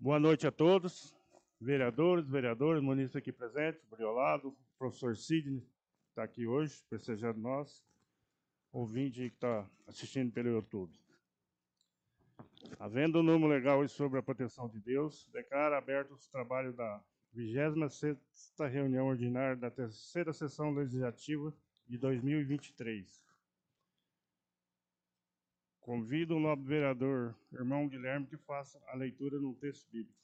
Boa noite a todos, vereadores, munícipes aqui presentes, Briolado, professor Sidney está aqui hoje, prestigiando nós, ouvinte que está assistindo pelo YouTube. Havendo um número legal hoje sobre a proteção de Deus, declaro abertos os trabalhos da 26ª reunião ordinária da terceira sessão legislativa de 2023. Convido o nobre vereador, irmão Guilherme, que faça a leitura no texto bíblico.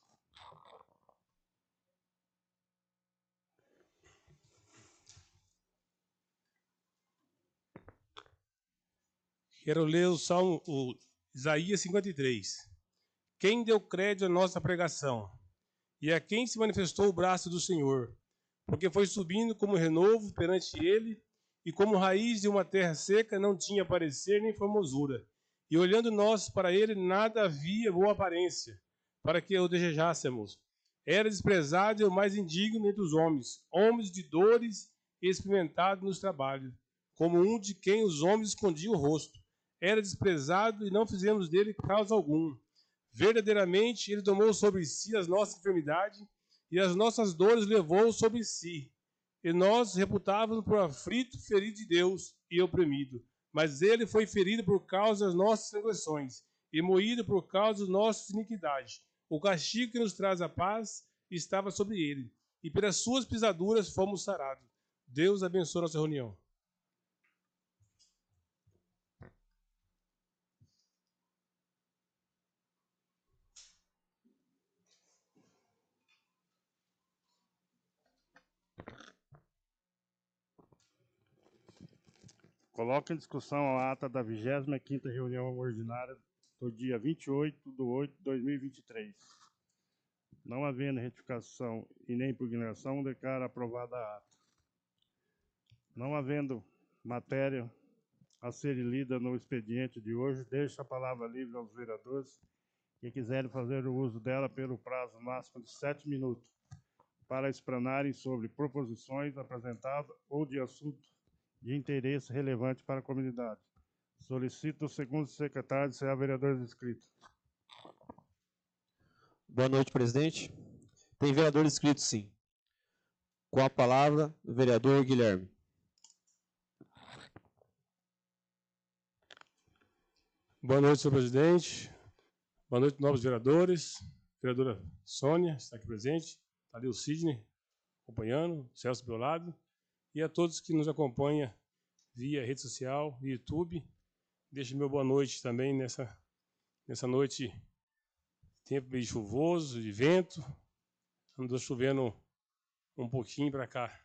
Quero ler o Salmo, Isaías 53. Quem deu crédito à nossa pregação? E a quem se manifestou o braço do Senhor? Porque foi subindo como renovo perante ele, e como raiz de uma terra seca, não tinha parecer nem formosura. E olhando nós para ele, nada havia boa aparência, para que o desejássemos. Era desprezado e o mais indigno entre os homens, homens de dores e experimentado nos trabalhos, como um de quem os homens escondiam o rosto. Era desprezado e não fizemos dele causa algum. Verdadeiramente, ele tomou sobre si as nossas enfermidades e as nossas dores levou sobre si. E nós reputávamos por aflito, ferido de Deus e oprimido. Mas ele foi ferido por causa das nossas transgressões e moído por causa das nossas iniquidades. O castigo que nos traz a paz estava sobre ele, e pelas suas pisaduras fomos sarados. Deus abençoe a nossa reunião. Coloco em discussão a ata da 25ª reunião ordinária do dia 28/8/2023. Não havendo retificação e nem impugnação, declaro aprovada a ata. Não havendo matéria a ser lida no expediente de hoje, deixo a palavra livre aos vereadores que quiserem fazer o uso dela pelo prazo máximo de 7 minutos, para explanarem sobre proposições apresentadas ou de assunto de interesse relevante para a comunidade. Solicito o segundo secretário de ser vereadores inscritos. Boa noite, presidente. Tem vereador inscrito, sim. Com a palavra, o vereador Guilherme. Boa noite, senhor presidente. Boa noite, novos vereadores. Vereadora Sônia está aqui presente. Está ali o Sidney acompanhando, o Celso Briolado. E a todos que nos acompanham via rede social, via YouTube. Deixo meu boa noite também nessa noite, tempo meio chuvoso, de vento. Andou chovendo um pouquinho para cá.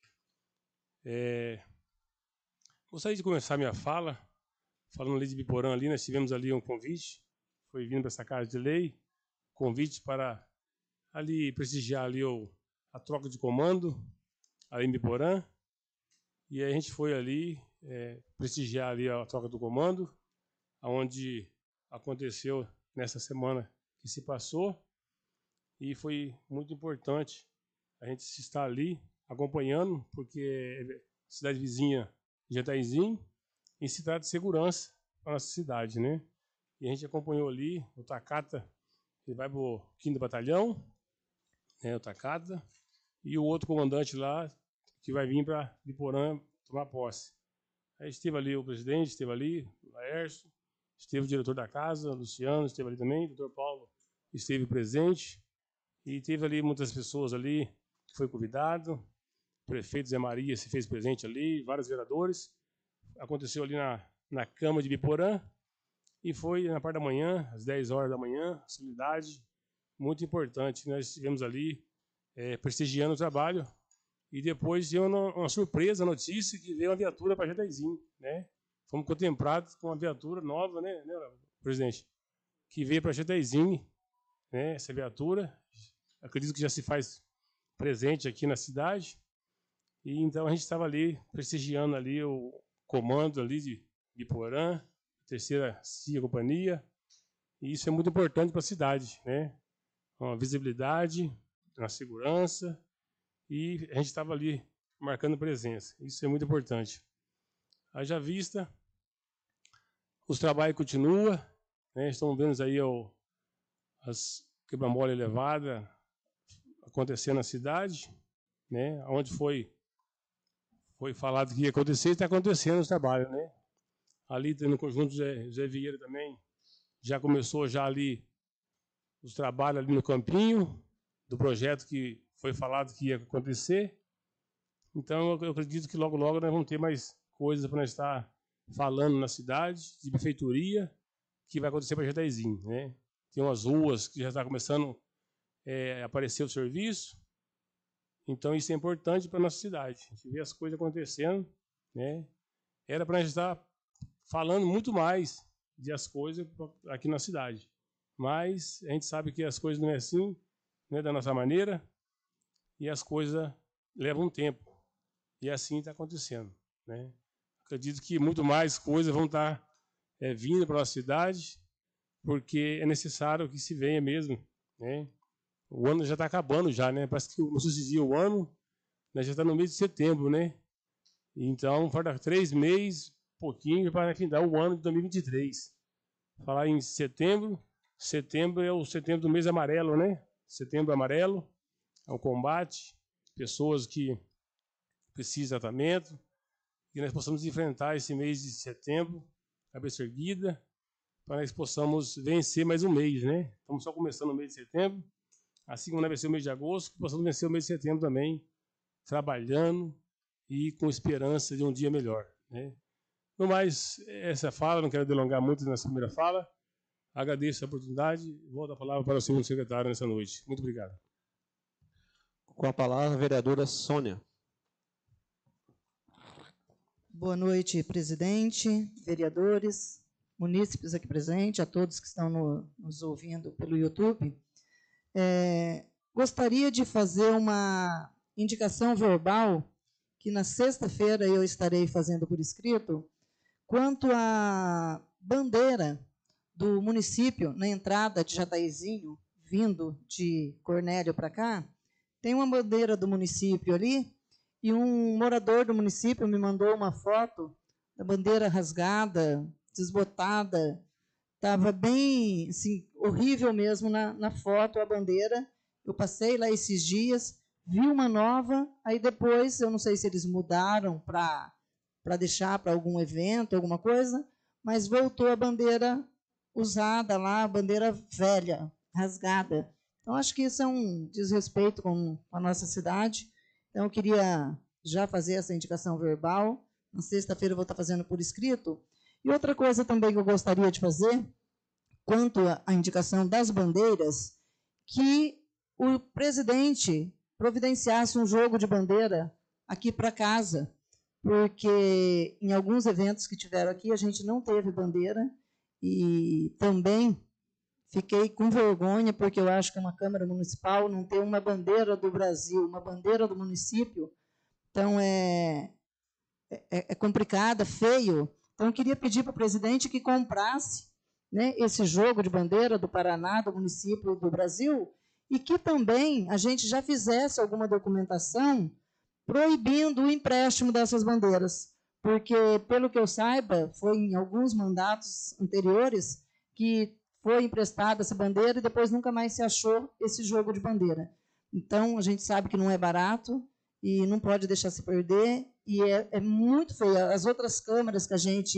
Gostaria de começar minha fala, falando ali de Biporã, ali, nós tivemos ali um convite, foi vindo para essa casa de lei, convite para ali prestigiar ali a troca de comando, ali em Biporã, e aí a gente foi ali prestigiar ali a troca do comando, onde aconteceu nessa semana que se passou, e foi muito importante a gente estar ali acompanhando, porque é cidade vizinha de Jataizinho, e se trata de segurança para a nossa cidade, né? E a gente acompanhou ali o Takata, ele vai para o 5º Batalhão, né, o Takata, e o outro comandante lá, que vai vir para Biporã tomar posse. Aí esteve ali o presidente, esteve ali, o Laércio, esteve o diretor da casa, o Luciano, esteve ali também, o doutor Paulo esteve presente, e teve ali muitas pessoas ali que foi convidado, o prefeito Zé Maria se fez presente ali, vários vereadores. Aconteceu ali na Câmara de Biporã, e foi na parte da manhã, às 10 horas da manhã, solenidade muito importante. Nós estivemos ali prestigiando o trabalho, e depois deu uma surpresa, a notícia que veio uma viatura para Jataizinho, né? Fomos contemplados com uma viatura nova, né, presidente? Que veio para Jataizinho, né, essa viatura. Acredito que já se faz presente aqui na cidade. E então a gente estava ali prestigiando ali o comando ali de Biporã, terceira CIA companhia. E isso é muito importante para a cidade, né? Uma visibilidade, uma segurança. E a gente estava ali marcando presença. Isso é muito importante. Haja vista, os trabalhos continuam, né? Estamos vendo aí quebra-mola elevada acontecendo na cidade, né? Onde foi falado que ia acontecer, está acontecendo os trabalhos, né? Ali no conjunto Zé Vieira também já começou já ali os trabalhos ali no campinho do projeto que foi falado que ia acontecer. Então eu acredito que logo nós vamos ter mais coisas para nós estar falando na cidade, de prefeitura, que vai acontecer para Jataizinho, né? Tem umas ruas que já está começando a aparecer o serviço. Então isso é importante para a nossa cidade. A gente vê as coisas acontecendo, né? Era para a gente estar falando muito mais de as coisas aqui na cidade. Mas a gente sabe que as coisas não é assim, não é da nossa maneira, e as coisas levam um tempo. E assim está acontecendo, né? Acredito que muito mais coisas vão estar vindo para a nossa cidade, porque é necessário que se venha mesmo, né? O ano já está acabando já, né? Parece que não sucedeu o ano, né? Já está no mês de setembro, né? Então, falta 3 meses, pouquinho, para findar o ano de 2023. Falar em setembro, setembro é o setembro do mês amarelo, né? Setembro amarelo, é o combate, pessoas que precisam de tratamento, e nós possamos enfrentar esse mês de setembro, cabeça erguida, para nós possamos vencer mais um mês, né? Estamos só começando o mês de setembro, assim como nós vencemos o mês de agosto, que possamos vencer o mês de setembro também, trabalhando e com esperança de um dia melhor, né? No mais, essa fala, não quero delongar muito nessa primeira fala, agradeço a oportunidade e volto a palavra para o segundo secretário nessa noite. Muito obrigado. Com a palavra, a vereadora Sônia. Boa noite, presidente, vereadores, munícipes aqui presentes, a todos que estão nos ouvindo pelo YouTube. Gostaria de fazer uma indicação verbal, que na sexta-feira eu estarei fazendo por escrito, quanto à bandeira do município, na entrada de Jataizinho, vindo de Cornélio para cá, tem uma bandeira do município ali, e um morador do município me mandou uma foto da bandeira rasgada, desbotada, estava bem, assim, horrível mesmo na foto a bandeira. Eu passei lá esses dias, vi uma nova, aí depois, eu não sei se eles mudaram para deixar para algum evento, alguma coisa, mas voltou a bandeira usada lá, a bandeira velha, rasgada. Então, acho que isso é um desrespeito com a nossa cidade. Então, eu queria já fazer essa indicação verbal. Na sexta-feira eu vou estar fazendo por escrito. E outra coisa também que eu gostaria de fazer, quanto à indicação das bandeiras, que o presidente providenciasse um jogo de bandeira aqui para casa, porque em alguns eventos que tiveram aqui a gente não teve bandeira, e também fiquei com vergonha, porque eu acho que uma Câmara Municipal não tem uma bandeira do Brasil, uma bandeira do município, então é complicado, é feio. Então, eu queria pedir para o presidente que comprasse, né, esse jogo de bandeira do Paraná, do município do Brasil, e que também a gente já fizesse alguma documentação proibindo o empréstimo dessas bandeiras, porque, pelo que eu saiba, foi em alguns mandatos anteriores que foi emprestada essa bandeira e depois nunca mais se achou esse jogo de bandeira. Então, a gente sabe que não é barato e não pode deixar se perder, e é muito feio. As outras câmaras que a gente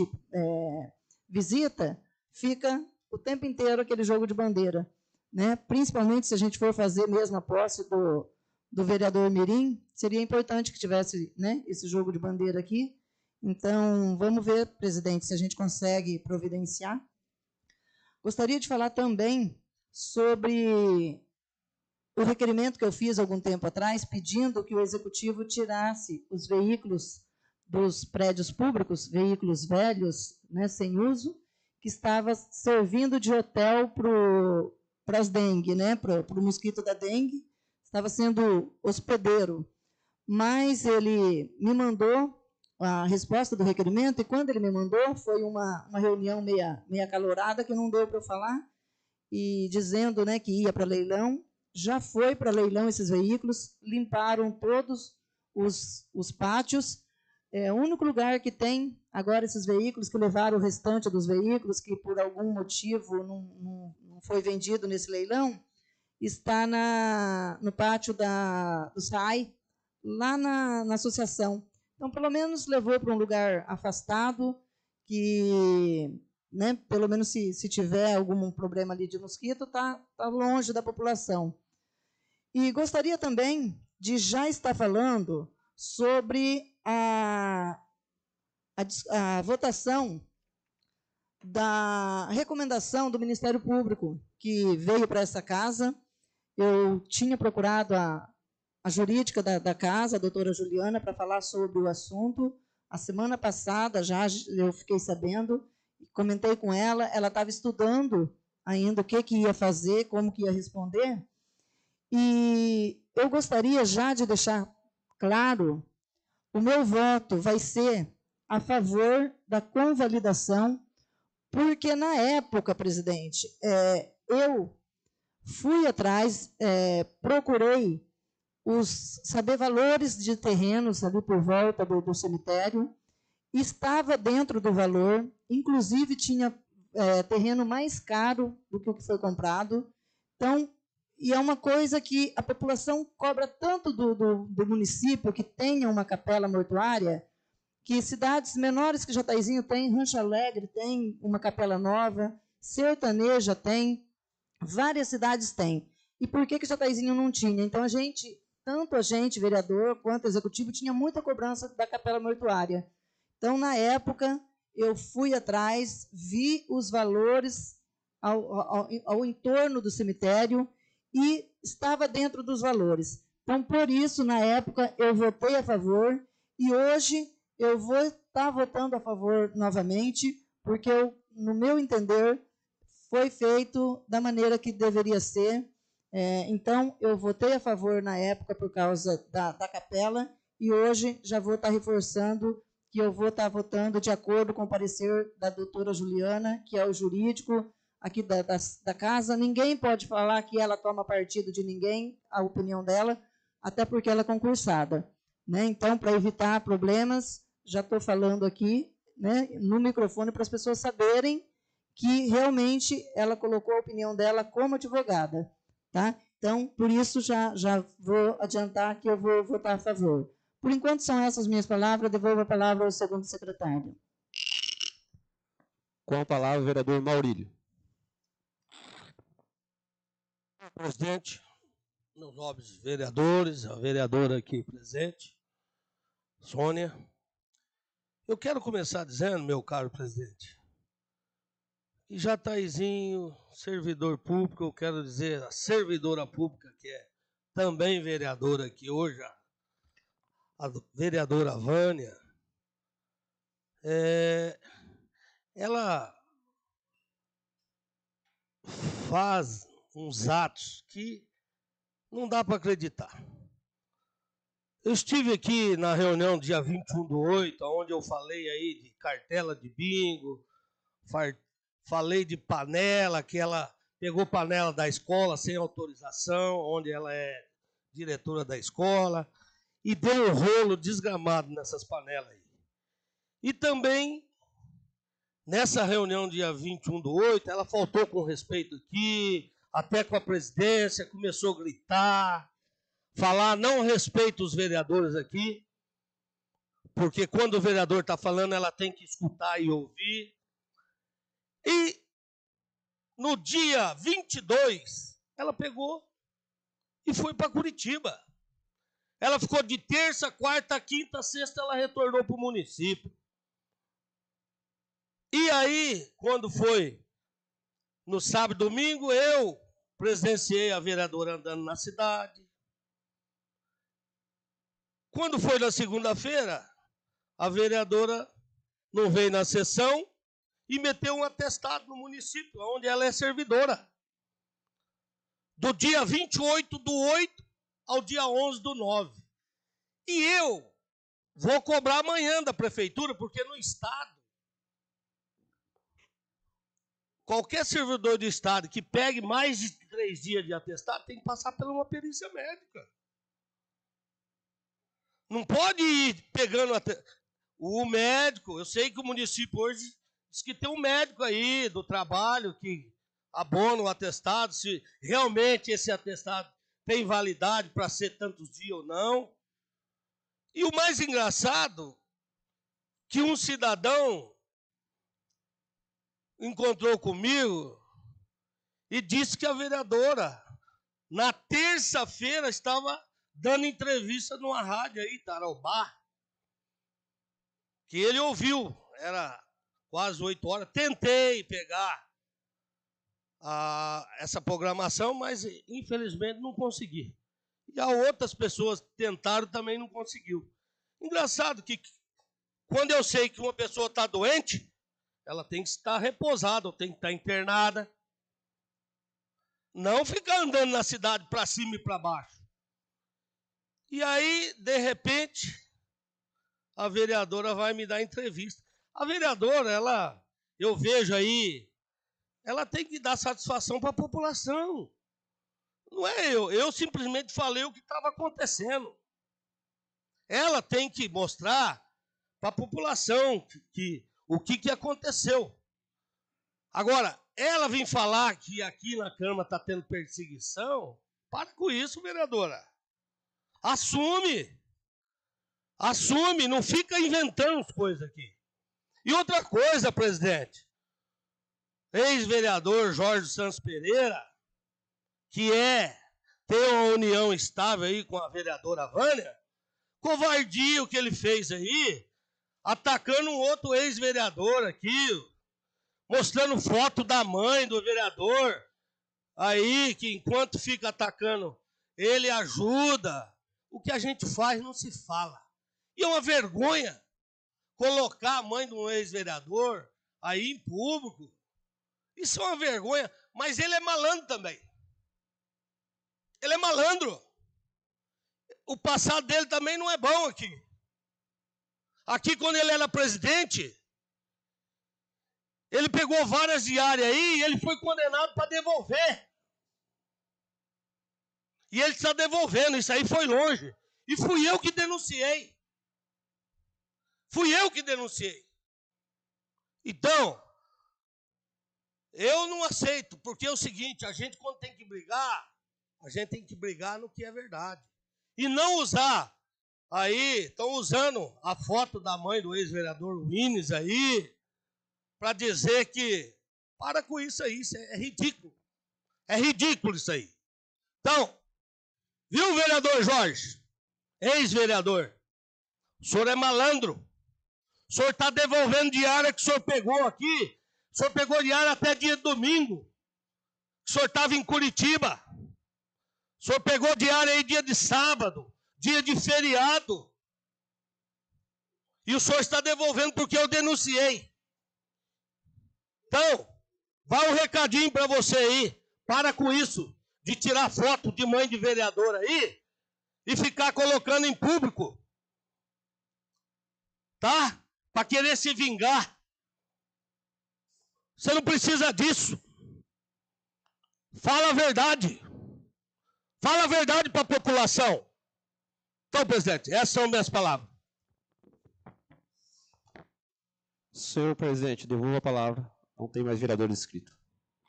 visita, fica o tempo inteiro aquele jogo de bandeira, né? Principalmente se a gente for fazer mesmo a posse do vereador Mirim, seria importante que tivesse, né, esse jogo de bandeira aqui. Então, vamos ver, presidente, se a gente consegue providenciar. Gostaria de falar também sobre o requerimento que eu fiz algum tempo atrás, pedindo que o Executivo tirasse os veículos dos prédios públicos, veículos velhos, né, sem uso, que estava servindo de hotel para as dengue, né, para o mosquito da dengue, estava sendo hospedeiro. Mas ele me mandou a resposta do requerimento, e quando ele me mandou, foi uma reunião meia acalorada, que não deu para eu falar, e dizendo, né, que ia para leilão. Já foi para leilão esses veículos, limparam todos os pátios. O único lugar que tem agora esses veículos, que levaram o restante dos veículos, que por algum motivo não foi vendido nesse leilão, está no pátio do SAI, lá na associação. Então, pelo menos levou para um lugar afastado, que, né, pelo menos se tiver algum problema ali de mosquito, tá longe da população. E gostaria também de já estar falando sobre a votação da recomendação do Ministério Público, que veio para essa casa. Eu tinha procurado a jurídica da casa, a doutora Juliana, para falar sobre o assunto. A semana passada já eu fiquei sabendo, comentei com ela, ela estava estudando ainda o que ia fazer, como que ia responder. E eu gostaria já de deixar claro, o meu voto vai ser a favor da convalidação, porque na época, presidente, eu fui atrás, procurei saber valores de terrenos ali por volta do cemitério, estava dentro do valor, inclusive tinha terreno mais caro do que o que foi comprado. Então, e é uma coisa que a população cobra tanto do município que tenha uma capela mortuária, que cidades menores que Jataizinho tem, Rancho Alegre tem uma capela nova, Sertaneja tem, várias cidades têm. E por que Jataizinho não tinha? Então, tanto a gente, vereador, quanto executivo, tinha muita cobrança da capela mortuária. Então, na época, eu fui atrás, vi os valores ao entorno do cemitério e estava dentro dos valores. Então, por isso, na época, eu votei a favor e hoje eu vou estar votando a favor novamente, porque, no meu entender, foi feito da maneira que deveria ser. Então, eu votei a favor na época por causa da capela e hoje já vou estar reforçando que eu vou estar votando de acordo com o parecer da doutora Juliana, que é o jurídico aqui da casa. Ninguém pode falar que ela toma partido de ninguém, a opinião dela, até porque ela é concursada, né? Então, para evitar problemas, já estou falando aqui, né, no microfone para as pessoas saberem que realmente ela colocou a opinião dela como advogada. Tá? Então, por isso, já vou adiantar que eu vou votar a favor. Por enquanto, são essas minhas palavras. Devolvo a palavra ao segundo secretário. Com a palavra, o vereador Maurílio. Presidente, meus nobres vereadores, a vereadora aqui presente, Sônia. Eu quero começar dizendo, meu caro presidente, que Jataizinho, servidor público, eu quero dizer a servidora pública, que é também vereadora aqui hoje, a vereadora Vânia, ela faz uns atos que não dá para acreditar. Eu estive aqui na reunião dia 21/8, onde eu falei aí de cartela de bingo, falei de panela, que ela pegou panela da escola sem autorização, onde ela é diretora da escola, e deu um rolo desgramado nessas panelas aí. E também, nessa reunião dia 21/8, ela faltou com respeito aqui, até com a presidência, começou a gritar, falar, não respeita os vereadores aqui, porque quando o vereador está falando, ela tem que escutar e ouvir. E no dia 22, ela pegou e foi para Curitiba. Ela ficou de terça, quarta, quinta, sexta, ela retornou para o município. E aí, quando foi no sábado e domingo, eu presenciei a vereadora andando na cidade. Quando foi na segunda-feira, a vereadora não veio na sessão e meteu um atestado no município, onde ela é servidora. Do dia 28/8 ao dia 11/9. E eu vou cobrar amanhã da prefeitura, porque no Estado, qualquer servidor do Estado que pegue mais de 3 dias de atestado tem que passar por uma perícia médica. Não pode ir pegando o médico. Eu sei que o município hoje diz que tem um médico aí do trabalho que abono o atestado, se realmente esse atestado tem validade para ser tantos dias ou não. E o mais engraçado, que um cidadão encontrou comigo e disse que a vereadora, na terça-feira, estava dando entrevista numa rádio aí, Tarobá, que ele ouviu, era quase 8 horas. Tentei pegar essa programação, mas infelizmente não consegui. E há outras pessoas que tentaram também não conseguiu. Engraçado que quando eu sei que uma pessoa está doente, ela tem que estar repousada, ou tem que estar internada. Não ficar andando na cidade para cima e para baixo. E aí, de repente, a vereadora vai me dar entrevista. A vereadora, eu vejo aí, ela tem que dar satisfação para a população. Não é eu. Eu simplesmente falei o que estava acontecendo. Ela tem que mostrar para a população o que aconteceu. Agora, ela vem falar que aqui na Câmara está tendo perseguição. Para com isso, vereadora. Assume. Assume, não fica inventando as coisas aqui. E outra coisa, presidente. Ex-vereador Jorge Santos Pereira, que tem uma união estável aí com a vereadora Vânia, covardia o que ele fez aí, atacando um outro ex-vereador aqui, mostrando foto da mãe do vereador, aí que enquanto fica atacando, ele ajuda. O que a gente faz não se fala. E é uma vergonha colocar a mãe de um ex-vereador aí em público. Isso é uma vergonha, mas ele é malandro também. Ele é malandro. O passado dele também não é bom aqui. Aqui, quando ele era presidente, ele pegou várias diárias aí e ele foi condenado para devolver. E ele está devolvendo, isso aí foi longe. E fui eu que denunciei. Fui eu que denunciei. Então, eu não aceito, porque é o seguinte, a gente quando tem que brigar, a gente tem que brigar no que é verdade. E não usar, aí, estão usando a foto da mãe do ex-vereador Wines aí, para dizer que, para com isso aí, isso é ridículo. É ridículo isso aí. Então, viu, vereador Jorge, ex-vereador, o senhor é malandro. O senhor está devolvendo diária que o senhor pegou aqui. O senhor pegou diária até dia de domingo. O senhor estava em Curitiba. O senhor pegou diária aí dia de sábado, dia de feriado. E o senhor está devolvendo porque eu denunciei. Então, vai um recadinho para você aí. Para com isso de tirar foto de mãe de vereador aí e ficar colocando em público. Tá? Para querer se vingar. Você não precisa disso. Fala a verdade. Fala a verdade para a população. Então, presidente, essas são minhas palavras. Senhor presidente, devolvo a palavra. Não tem mais vereador inscrito.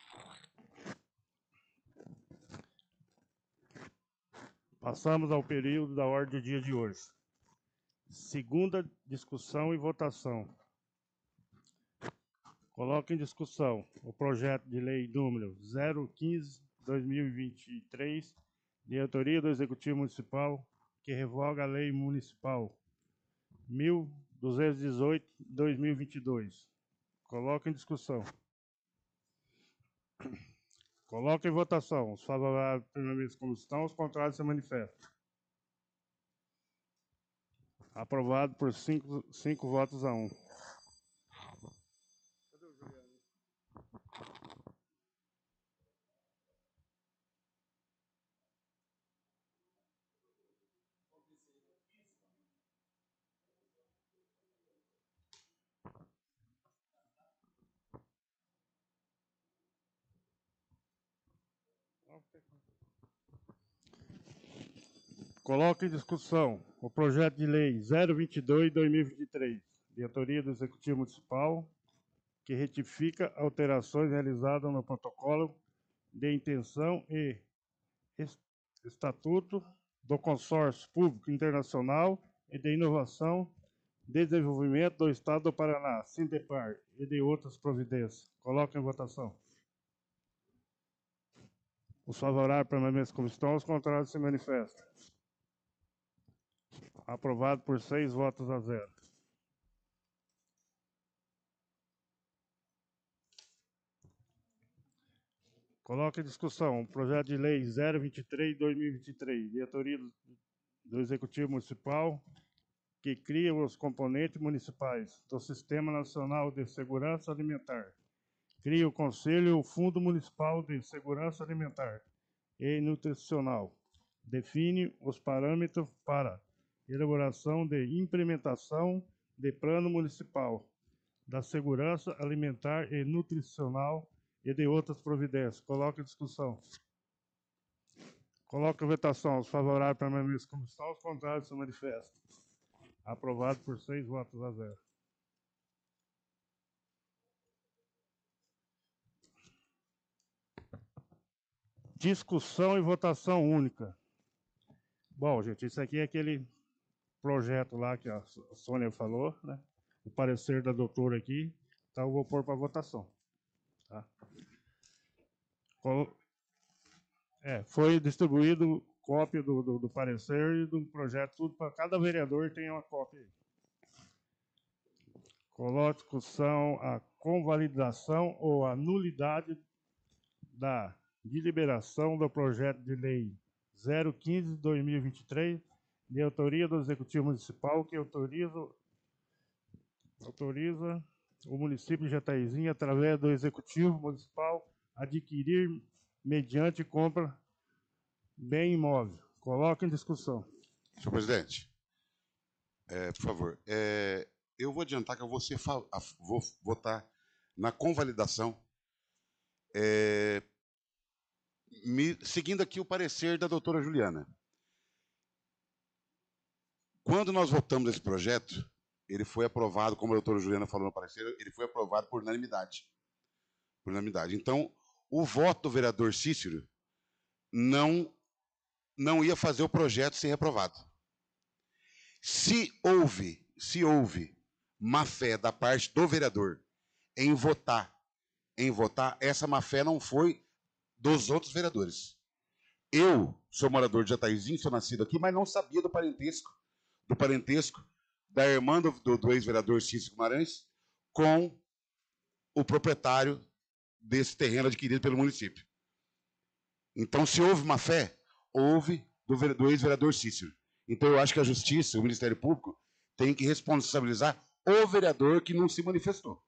Passamos ao período da ordem do dia de hoje. Segunda discussão e votação. Coloco em discussão o projeto de lei número 015/2023, de autoria do Executivo Municipal, que revoga a Lei Municipal 1218/2022. Coloco em discussão. Coloco em votação. Os favoráveis permaneçam como estão, os contrários se manifestam. Aprovado por 5 votos a 1. Coloco em discussão o projeto de lei 022/2023, de autoria do Executivo Municipal, que retifica alterações realizadas no protocolo de intenção e estatuto do Consórcio Público Internacional e de Inovação e Desenvolvimento do Estado do Paraná, Sindepar, e de outras providências. Coloco em votação. Os favoráveis permanecem como estão, os contrários se manifestam. Aprovado por 6 votos a 0. Coloco em discussão o projeto de lei 023/2023, diretoria do Executivo Municipal, que cria os componentes municipais do Sistema Nacional de Segurança Alimentar. Cria o Conselho e o Fundo Municipal de Segurança Alimentar e Nutricional. Define os parâmetros para elaboração de implementação de Plano Municipal da Segurança Alimentar e Nutricional e de outras providências. Coloque em discussão. Coloque em votação. Os favoráveis permanecem como estão, os contrários se manifestam. Aprovado por 6 votos a 0. Discussão e votação única. Bom, gente, isso aqui é aquele projeto lá que a Sônia falou, né? O parecer da doutora aqui. Então, eu vou pôr para votação. Tá? Foi distribuído cópia do parecer e do projeto, tudo para cada vereador tem uma cópia aí. Coloco em discussão a convalidação ou a nulidade da deliberação do projeto de lei 015/2023, de autoria do Executivo Municipal, que autoriza o município de Jataizinho, através do Executivo Municipal, adquirir, mediante compra, bem imóvel. Coloque em discussão. Senhor presidente, por favor, eu vou adiantar que eu vou votar na convalidação, seguindo aqui o parecer da doutora Juliana. Quando nós votamos esse projeto, ele foi aprovado, como a doutora Juliana falou no parecer, ele foi aprovado por unanimidade. Por unanimidade. Então, o voto do vereador Cícero não ia fazer o projeto ser reprovado. Se houve má-fé da parte do vereador em votar, essa má-fé não foi dos outros vereadores. Eu sou morador de Jataizinho, sou nascido aqui, mas não sabia do parentesco da irmã do ex-vereador Cícero Guimarães com o proprietário desse terreno adquirido pelo município. Então, se houve má fé, houve do ex-vereador Cícero. Então, eu acho que a Justiça, o Ministério Público, tem que responsabilizar o vereador que não se manifestou.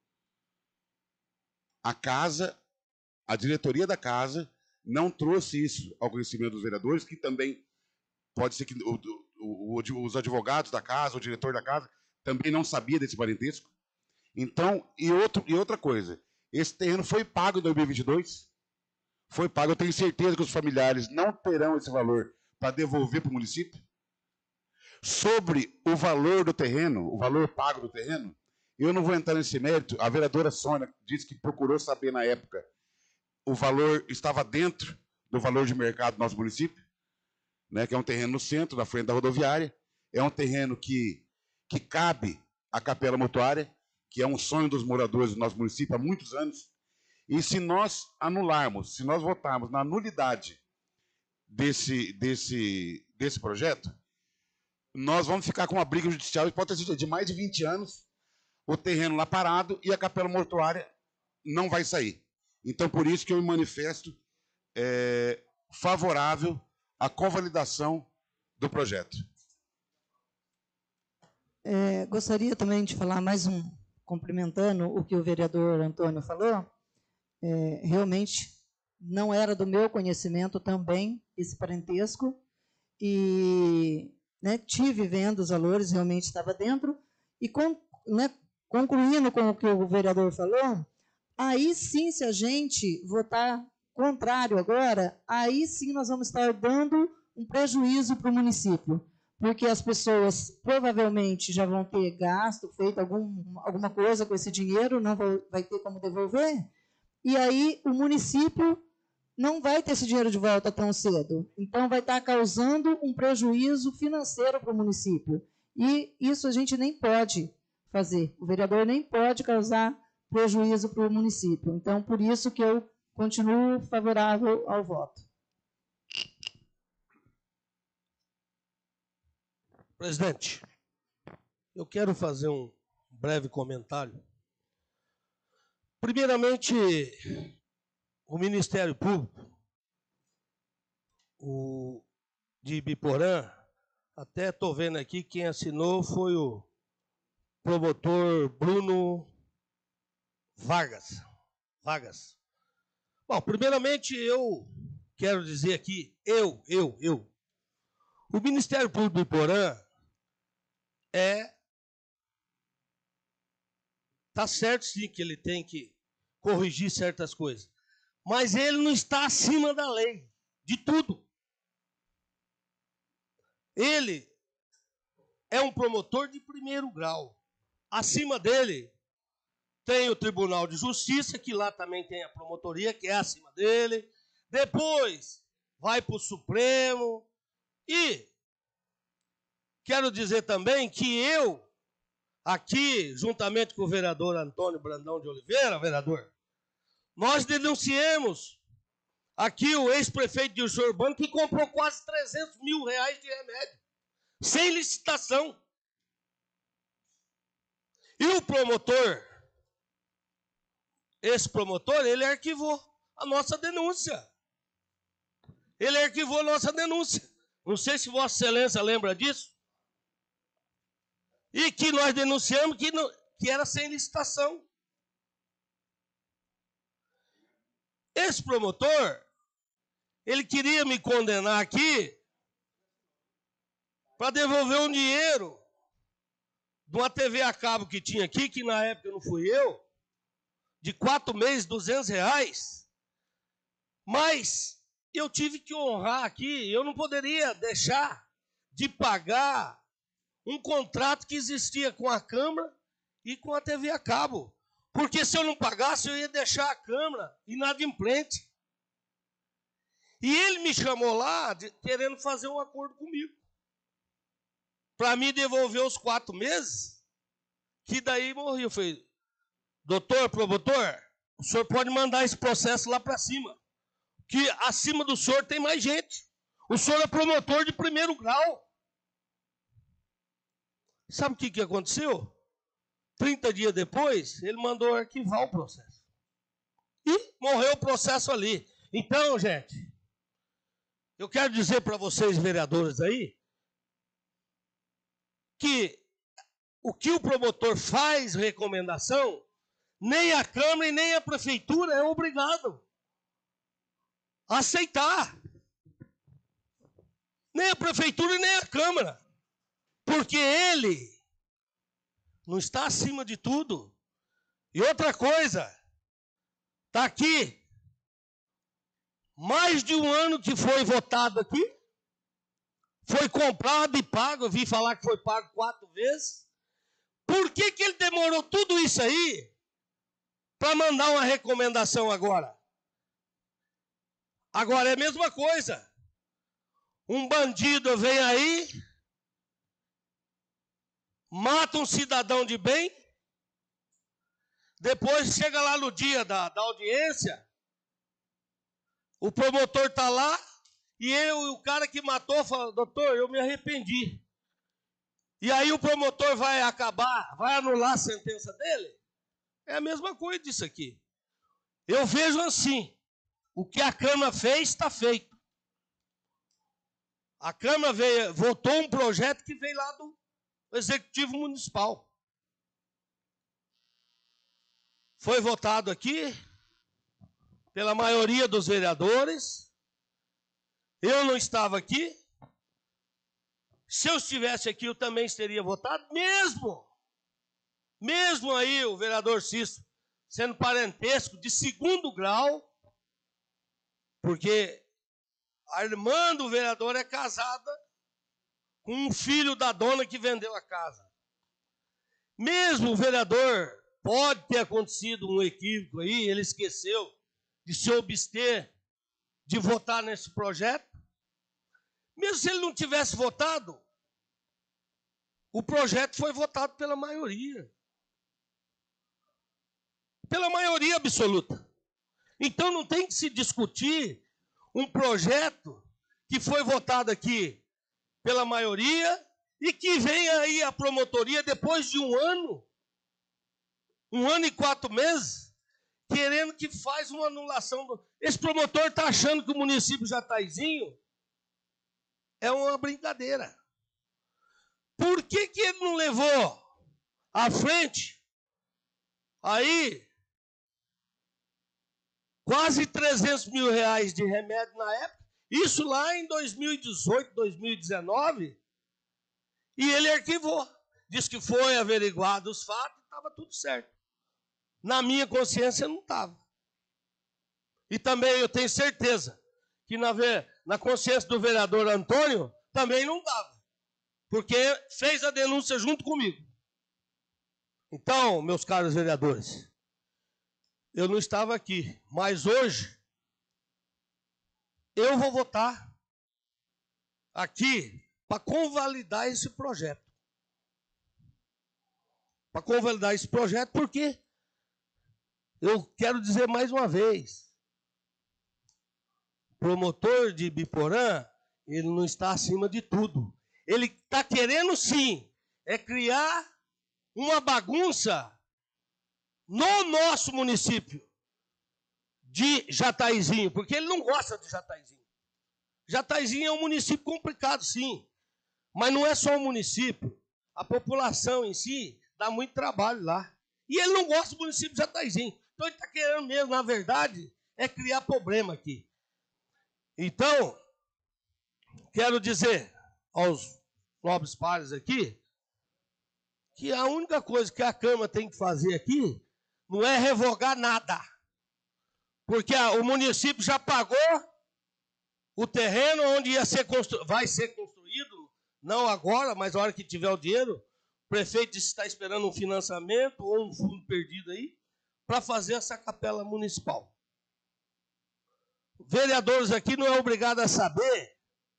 A diretoria da casa não trouxe isso ao conhecimento dos vereadores, que também pode ser que os advogados da casa, o diretor da casa, também não sabia desse parentesco. Então, e outra coisa, esse terreno foi pago em 2022, foi pago, eu tenho certeza que os familiares não terão esse valor para devolver para o município. Sobre o valor do terreno, o valor pago do terreno, eu não vou entrar nesse mérito. A vereadora Sônia disse que procurou saber na época, o valor estava dentro do valor de mercado do nosso município, né, que é um terreno no centro, na frente da rodoviária, é um terreno que cabe à capela mortuária, que é um sonho dos moradores do nosso município há muitos anos. E se nós anularmos, se nós votarmos na nulidade desse projeto, nós vamos ficar com uma briga judicial, hipótese de mais de 20 anos, o terreno lá parado e a capela mortuária não vai sair. Então, por isso que eu me manifesto favorável à convalidação do projeto. Gostaria também de falar complementando o que o vereador Antônio falou. Realmente não era do meu conhecimento também esse parentesco, e tive vendo os valores, realmente estava dentro, e concluindo com o que o vereador falou, aí sim, se a gente votar contrário agora, aí sim nós vamos estar dando um prejuízo para o município, porque as pessoas provavelmente já vão ter gasto, feito alguma coisa com esse dinheiro, não vai ter como devolver, e aí o município não vai ter esse dinheiro de volta tão cedo. Então, vai estar causando um prejuízo financeiro para o município. E isso a gente nem pode fazer. O vereador nem pode causar prejuízo para o município. Então, por isso que eu continuo favorável ao voto. Presidente, eu quero fazer um breve comentário. Primeiramente, o Ministério Público, o de Ibiporã, até estou vendo aqui, quem assinou foi o promotor Bruno Vargas. Bom, primeiramente eu quero dizer aqui, o Ministério Público do Ibiporã está certo sim que ele tem que corrigir certas coisas, mas ele não está acima da lei, de tudo. Ele é um promotor de primeiro grau. Acima dele tem o Tribunal de Justiça, que lá também tem a promotoria, que é acima dele. Depois vai para o Supremo. E quero dizer também que eu, aqui, juntamente com o vereador Antônio Brandão de Oliveira, vereador, nós denunciamos aqui o ex-prefeito de Ursúlio Urbano, que comprou quase 300 mil reais de remédio, sem licitação. E o promotor, esse promotor, ele arquivou a nossa denúncia. Não sei se Vossa Excelência lembra disso. E que nós denunciamos que era sem licitação. Esse promotor, ele queria me condenar aqui para devolver um dinheiro de uma TV a cabo que tinha aqui, que na época não fui eu, de 4 meses, R$200. Mas eu tive que honrar aqui, eu não poderia deixar de pagar um contrato que existia com a Câmara e com a TV a cabo. Porque se eu não pagasse, eu ia deixar a Câmara inadimplente. E ele me chamou lá, querendo fazer um acordo comigo, para me devolver os 4 meses, que daí morri. Eu falei, doutor, promotor, o senhor pode mandar esse processo lá para cima, que acima do senhor tem mais gente. O senhor é promotor de primeiro grau. Sabe o que aconteceu? 30 dias depois, ele mandou arquivar o processo. E morreu o processo ali. Então, gente, eu quero dizer para vocês, vereadores aí, que o que o promotor faz recomendação, nem a Câmara e nem a Prefeitura é obrigado a aceitar. Nem a Prefeitura e nem a Câmara. Porque ele não está acima de tudo. E outra coisa, está aqui, mais de um ano que foi votado aqui, foi comprado e pago, eu vi falar que foi pago 4 vezes. Por que ele demorou tudo isso aí para mandar uma recomendação agora? Agora é a mesma coisa. Um bandido vem aí, mata um cidadão de bem, depois chega lá no dia da audiência, o promotor está lá, e o cara que matou fala, doutor, eu me arrependi. E aí o promotor vai anular a sentença dele? É a mesma coisa disso aqui. Eu vejo assim, o que a Câmara fez, está feito. A Câmara votou um projeto que veio lá do Executivo Municipal. Foi votado aqui pela maioria dos vereadores. Eu não estava aqui. Se eu estivesse aqui, eu também teria votado, mesmo aí o vereador Cícero sendo parentesco de segundo grau, porque a irmã do vereador é casada com um filho da dona que vendeu a casa. Mesmo o vereador, pode ter acontecido um equívoco aí, ele esqueceu de se abster de votar nesse projeto. Mesmo se ele não tivesse votado, o projeto foi votado pela maioria. Pela maioria absoluta. Então não tem que se discutir um projeto que foi votado aqui pela maioria e que vem aí a promotoria depois de um ano e 4 meses, querendo que faz uma anulação. Esse promotor está achando que o município Jataizinho é uma brincadeira. Por que que ele não levou à frente aí quase 300 mil reais de remédio na época? Isso lá em 2018, 2019, e ele arquivou. Disse que foi averiguado os fatos e estava tudo certo. Na minha consciência não estava. E também eu tenho certeza que na consciência do vereador Antônio também não estava. Porque fez a denúncia junto comigo. Então, meus caros vereadores, eu não estava aqui, mas hoje eu vou votar aqui para convalidar esse projeto. Para convalidar esse projeto, porque eu quero dizer mais uma vez, o promotor de Biporã, ele não está acima de tudo. Ele está querendo, sim, criar uma bagunça no nosso município de Jataizinho, porque ele não gosta de Jataizinho. Jataizinho é um município complicado, sim, mas não é só o município. A população em si dá muito trabalho lá. E ele não gosta do município de Jataizinho. Então ele está querendo mesmo, na verdade, criar problema aqui. Então, quero dizer aos nobres pares aqui que a única coisa que a Câmara tem que fazer aqui não é revogar nada. Porque o município já pagou o terreno onde vai ser construído, não agora, mas a hora que tiver o dinheiro. O prefeito disse que está esperando um financiamento ou um fundo perdido aí para fazer essa capela municipal. Vereadores aqui não é obrigado a saber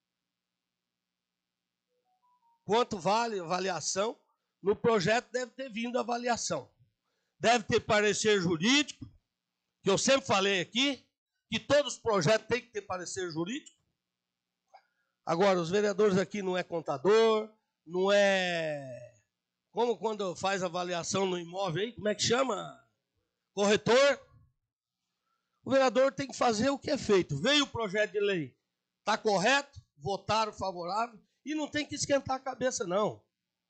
quanto vale a avaliação. No projeto deve ter vindo a avaliação. Deve ter parecer jurídico, que eu sempre falei aqui, que todos os projetos têm que ter parecer jurídico. Agora, os vereadores aqui não é contador, não é... Como quando faz avaliação no imóvel aí, como é que chama? Corretor. O vereador tem que fazer o que é feito. Veio o projeto de lei, está correto, votaram favorável, e não tem que esquentar a cabeça, não.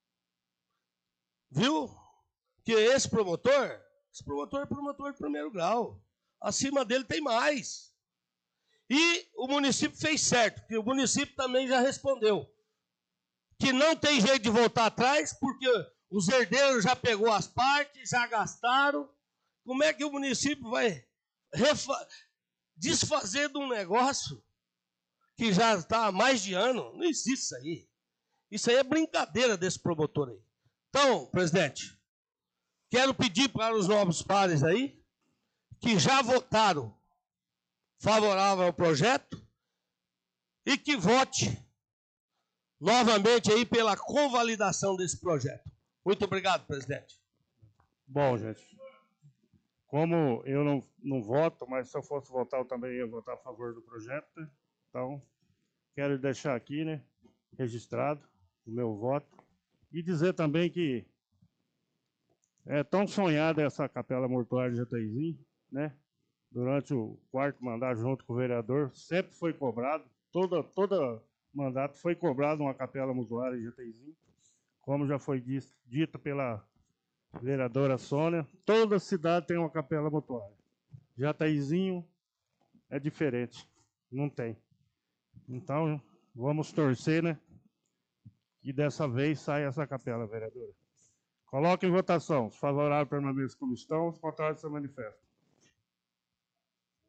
Viu? Porque esse promotor é promotor de primeiro grau. Acima dele tem mais. E o município fez certo, porque o município também já respondeu que não tem jeito de voltar atrás, porque os herdeiros já pegou as partes, já gastaram. Como é que o município vai desfazer de um negócio que já está há mais de ano? Não existe isso aí. Isso aí é brincadeira desse promotor aí. Então, presidente, quero pedir para os nobres pares aí, que já votaram favorável ao projeto, e que vote novamente aí pela convalidação desse projeto. Muito obrigado, presidente. Bom, gente, como eu não voto, mas se eu fosse votar, eu também ia votar a favor do projeto. Então, quero deixar aqui, né, registrado o meu voto. E dizer também que é tão sonhada essa capela mortuária de Jataizinho, né? Durante o 4º mandato, junto com o vereador, sempre foi cobrado, todo mandato foi cobrado uma capela mortuária de Jataizinho, como já foi dito pela vereadora Sônia, toda cidade tem uma capela mortuária. Jataizinho é diferente, não tem. Então, vamos torcer, né? Que dessa vez saia essa capela, vereadora. Coloque em votação. Os favoráveis permaneçam como estão, os contrários se manifestam.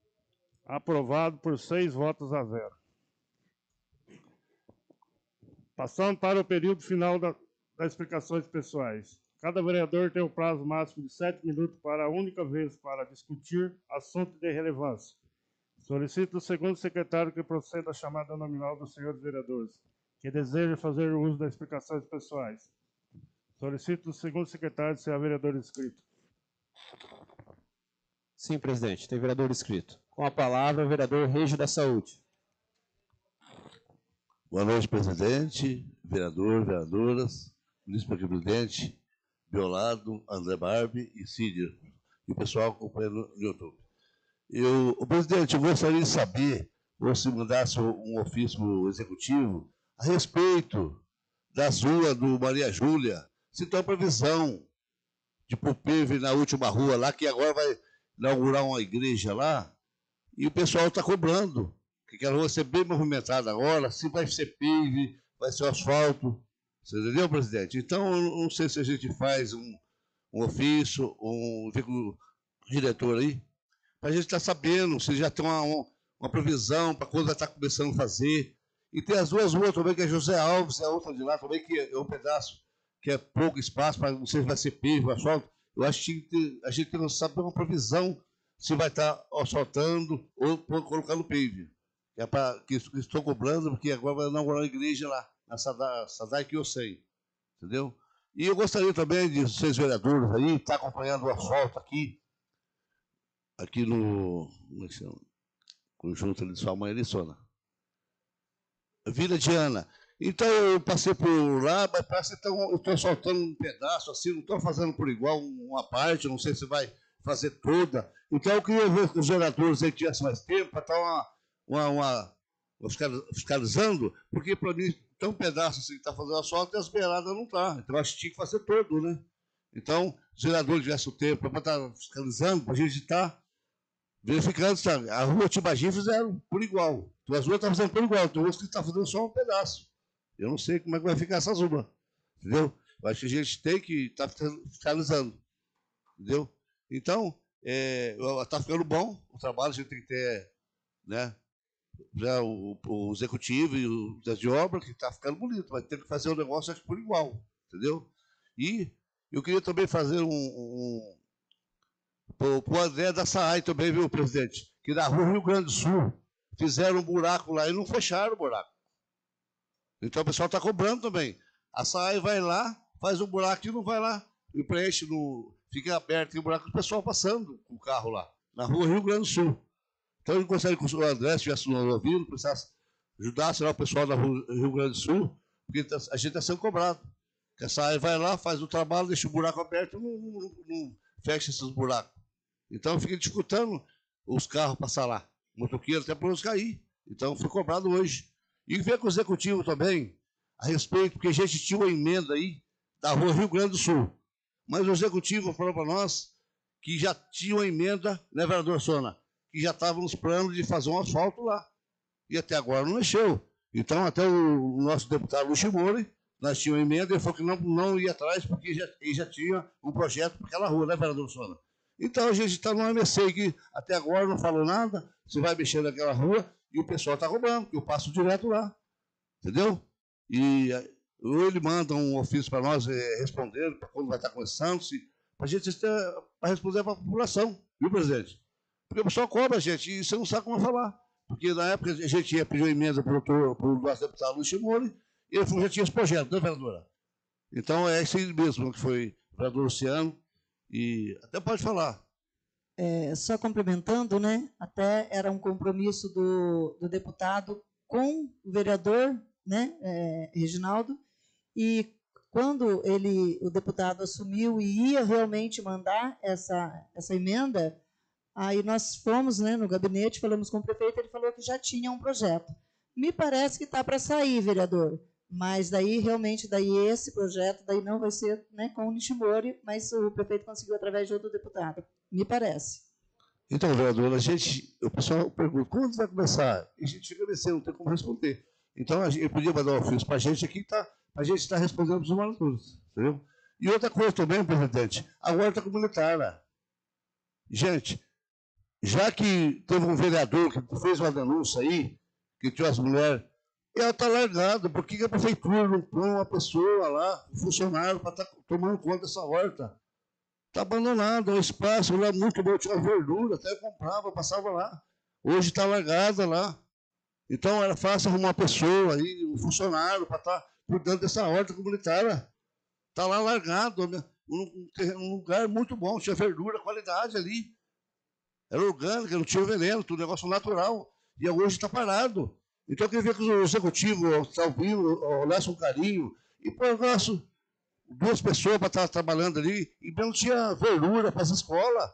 Aprovado por 6 votos a 0. Passando para o período final das explicações pessoais. Cada vereador tem o prazo máximo de 7 minutos para a única vez para discutir assunto de relevância. Solicito ao segundo secretário que proceda à chamada nominal dos senhores vereadores, que desejam fazer uso das explicações pessoais. Solicito ao segundo secretário se há vereador inscrito. Sim, presidente. Tem vereador inscrito. Com a palavra, o vereador Régio da Saúde. Boa noite, presidente, vereador, vereadoras, vice-presidente, Biolado, André Barbie e Cídio, e o pessoal acompanhando no YouTube. Presidente, eu gostaria de saber, ou se mandasse um ofício executivo, a respeito das ruas do Maria Júlia, se tem uma previsão de pôr PV na última rua lá, que agora vai inaugurar uma igreja lá, e o pessoal está cobrando, que aquela rua vai ser bem movimentada agora, se vai ser PV, vai ser asfalto. Você entendeu, presidente? Então, eu não sei se a gente faz um ofício, vem com o diretor aí, para a gente estar sabendo se já tem uma previsão para quando vai estar começando a fazer. E tem as duas ruas também, que é José Alves, e a outra de lá também, que é um pedaço, que é pouco espaço, para não sei se vai ser PV, asfalto. Eu acho que a gente tem que saber uma previsão se vai estar asfaltando ou colocando PV. É para que estou cobrando, porque agora vai inaugurar uma igreja lá, na Sadai que eu sei, entendeu? E eu gostaria também de vocês vereadores aí, estar acompanhando o asfalto aqui no, como é que chama? Conjunto de sua mãe, Elissona. Vila Diana. Então eu passei por lá, mas parece que estou asfaltando um pedaço, assim, não estou fazendo por igual uma parte, não sei se vai fazer toda. Então eu queria ver que os vereadores aí tivessem mais tempo para estar fiscalizando, porque para mim tem um pedaço assim que está fazendo asfalto e as beiradas não estão. Então acho que tinha que fazer todo, né? Então, os vereadores tivessem o tempo para estar fiscalizando, para a gente estar verificando, sabe? A rua Tibagi fizeram por igual. Então as ruas estão fazendo por igual, tem outros que estão fazendo só um pedaço. Eu não sei como é que vai ficar essas ruas, entendeu? Eu acho que a gente tem que estar fiscalizando, entendeu? Então, está ficando bom o trabalho, a gente tem que ter, né? Já o executivo e o de obra, que está ficando bonito, mas tem que fazer o negócio por igual, entendeu? E eu queria também fazer para o André da SAAI também, viu, presidente? Que na rua Rio Grande do Sul fizeram um buraco lá e não fecharam o buraco. Então o pessoal está cobrando também. A SAAI vai lá, faz um buraco e não vai lá. E preenche, fica aberto, tem um buraco, o pessoal passando com o carro lá, na rua Rio Grande do Sul. Então, eu gostaria que o André estivesse nos ouvindo, precisasse ajudasse lá o pessoal da Rio Grande do Sul, porque a gente está sendo cobrado. Que essa área vai lá, faz o trabalho, deixa o buraco aberto, não fecha esses buracos. Então, fica dificultando os carros passar lá. O motoqueiro até para eles cair. Então, foi cobrado hoje. E ver com o executivo também, a respeito, porque a gente tinha uma emenda aí da rua Rio Grande do Sul. Mas o executivo falou para nós que já tinha uma emenda, né, vereador Sona? Que já estava nos planos de fazer um asfalto lá. E até agora não mexeu. Então, até o nosso deputado Luximori, nós tínhamos uma emenda, ele falou que não ia atrás, porque ele já tinha um projeto para aquela rua, né, vereador Sona? Então, a gente está no AMC que até agora não falou nada, você vai mexer naquela rua e o pessoal está cobrando, que eu passo direto lá. Entendeu? E ou ele manda um ofício para nós respondendo, para quando vai estar começando, para a gente responder para a população, viu, presidente? Porque o pessoal cobra a gente e você não sabe como falar. Porque na época a gente ia pedir uma emenda para o nosso deputado Luiz Chimori e ele falou que já tinha esse projeto, né, vereadora? Então é isso aí mesmo, que foi o vereador Luciano. E até pode falar. Só complementando, né? Até era um compromisso do deputado com o vereador, né, Reginaldo, e quando o deputado assumiu e ia realmente mandar essa emenda, aí nós fomos, né, no gabinete, falamos com o prefeito, ele falou que já tinha um projeto. Me parece que está para sair, vereador, mas daí realmente esse projeto daí não vai ser, né, com o Nishimori, mas o prefeito conseguiu através de outro deputado, me parece. Então, vereador, o pessoal pergunta, quando vai começar? E a gente fica descendo, não tem como responder. Então, eu podia mandar um ofício para a gente aqui, para a gente estar respondendo para os moradores, entendeu? E outra coisa também, presidente, a horta comunitária. Gente, já que teve um vereador que fez uma denúncia aí, que tinha as mulheres E ela está largada. Por que a prefeitura não põe uma pessoa lá, um funcionário, para estar tomando conta dessa horta? Está abandonado, é um espaço lá muito bom, tinha verdura, até eu comprava, passava lá. Hoje está largada lá. Então era fácil arrumar uma pessoa aí, um funcionário, para estar cuidando dessa horta comunitária. Está lá largado, um lugar muito bom, tinha verdura, qualidade ali. Era orgânica, não tinha veneno, tudo negócio natural. E hoje está parado. Então eu queria ver que o executivo está ouvindo, olhasse um carinho, e por negócio, 2 pessoas para estar trabalhando ali, e não tinha verdura para essa escola.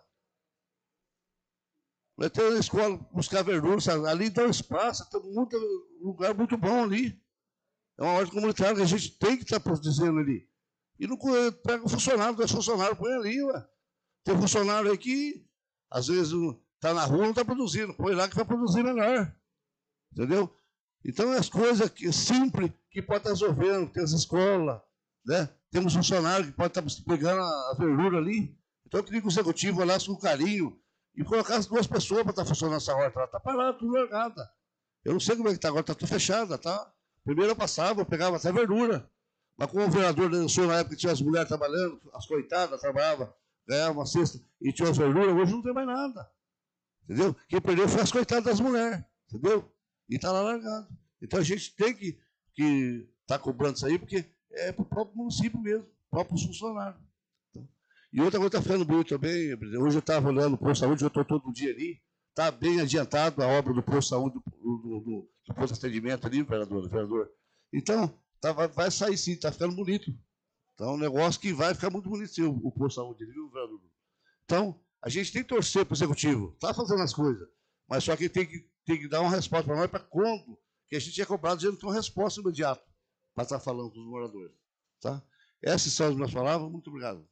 Vai ter na escola buscar verdura, sabe? Ali dá um espaço, tem um lugar muito bom ali. É uma horta comunitária que a gente tem que estar produzindo ali. E não pega o funcionário, 2 funcionários, põe ali, ué. Tem funcionário aí que, às vezes, está na rua e não está produzindo. Põe lá que vai produzir melhor. Entendeu? Então, as coisas simples que pode estar resolvendo. Tem as escolas, né? Temos funcionário que pode estar pegando a verdura ali. Então, eu queria que o executivo olhasse com carinho e colocasse 2 pessoas para estar funcionando essa horta. Ela está parada, tudo largada. Eu não sei como é que está agora, está tudo fechada, tá? Primeiro eu passava, eu pegava até verdura. Mas como o vereador denunciou na época que tinha as mulheres trabalhando, as coitadas trabalhavam, ganhavam uma cesta e tinha as verduras, hoje não tem mais nada. Entendeu? Quem perdeu foi as coitadas das mulheres. Entendeu? E está lá largado. Então a gente tem que estar cobrando isso aí, porque é para o próprio município mesmo, próprios funcionários. E outra coisa está ficando bonito também. Hoje eu estava olhando o posto de saúde, eu estou todo dia ali. Está bem adiantado a obra do posto de saúde, do posto de atendimento ali, vereador. Então, vai sair sim, está ficando bonito. Então, é um negócio que vai ficar muito bonito sim, o posto de saúde, viu, vereador? Então, a gente tem que torcer para o executivo. Está fazendo as coisas. Mas só que tem que dar uma resposta para nós, para quando que a gente tinha cobrado, dizendo que tem uma resposta imediata para estar falando com os moradores. Tá? Essas são as minhas palavras. Muito obrigado.